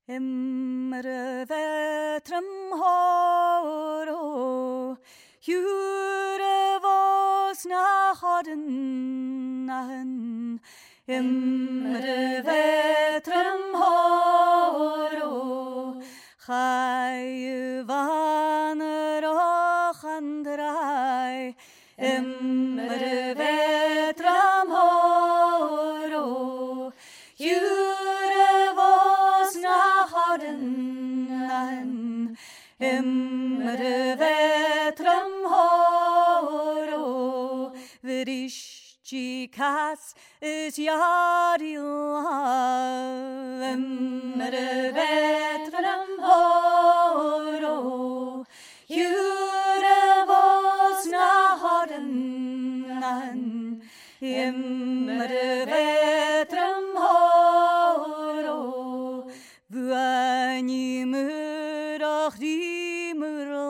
Emre vetrum horo, jure vos nach Harden nahen. Emre vetrum horo, chai vaner och andrai. Emre vetrum horo, jure vos nach Harden nahen. Emre vetrum horo, Chikas is yadila. Emre vetrum horo, jure vos nach Harden nahen. Emre vetrum horo, vuani murach di murach.